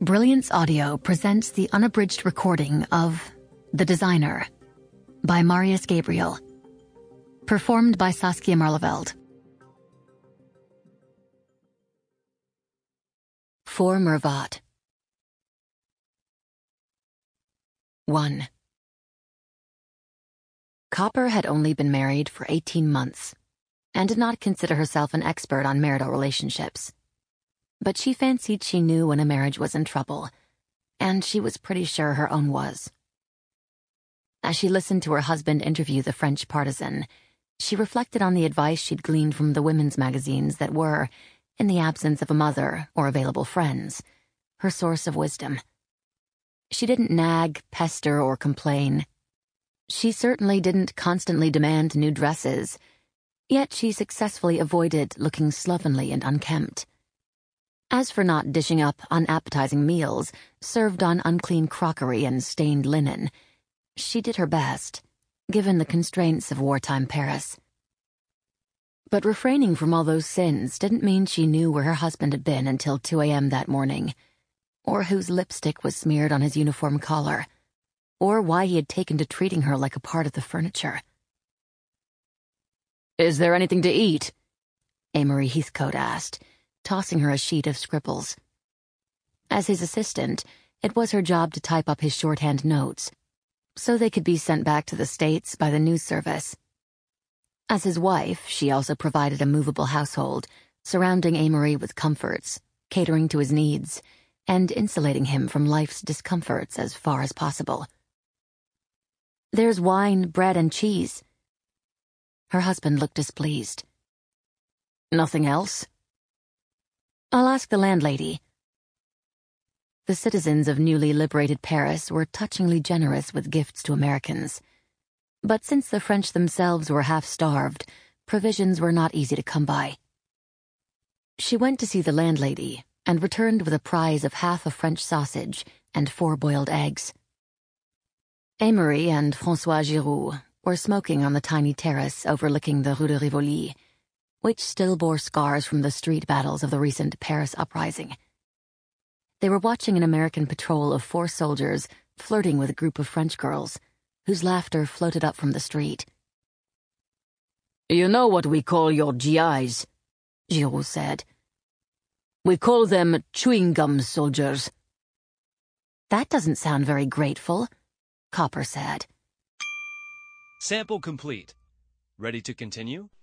Brilliance Audio presents the unabridged recording of The Designer by Marius Gabriel, performed by Saskia Marleveld. For Mervat. 1. Copper had only been married for 18 months and did not consider herself an expert on marital relationships. But she fancied she knew when a marriage was in trouble, and she was pretty sure her own was. As she listened to her husband interview the French partisan, she reflected on the advice she'd gleaned from the women's magazines that were, in the absence of a mother or available friends, her source of wisdom. She didn't nag, pester, or complain. She certainly didn't constantly demand new dresses, yet she successfully avoided looking slovenly and unkempt. As for not dishing up unappetizing meals served on unclean crockery and stained linen, she did her best, given the constraints of wartime Paris. But refraining from all those sins didn't mean she knew where her husband had been until 2 a.m. that morning, or whose lipstick was smeared on his uniform collar, or why he had taken to treating her like a part of the furniture. "Is there anything to eat?" Amory Heathcote asked, tossing her a sheet of scribbles. As his assistant, it was her job to type up his shorthand notes, so they could be sent back to the States by the news service. As his wife, she also provided a movable household, surrounding Amory with comforts, catering to his needs, and insulating him from life's discomforts as far as possible. "There's wine, bread, and cheese." Her husband looked displeased. "Nothing else?" "I'll ask the landlady." The citizens of newly liberated Paris were touchingly generous with gifts to Americans. But since the French themselves were half-starved, provisions were not easy to come by. She went to see the landlady and returned with a prize of half a French sausage and 4 boiled eggs. Amory and François Giroux were smoking on the tiny terrace overlooking the Rue de Rivoli, which still bore scars from the street battles of the recent Paris uprising. They were watching an American patrol of 4 soldiers flirting with a group of French girls, whose laughter floated up from the street. "You know what we call your GIs," Giroux said. "We call them chewing-gum soldiers." "That doesn't sound very grateful," Copper said. Sample complete. Ready to continue?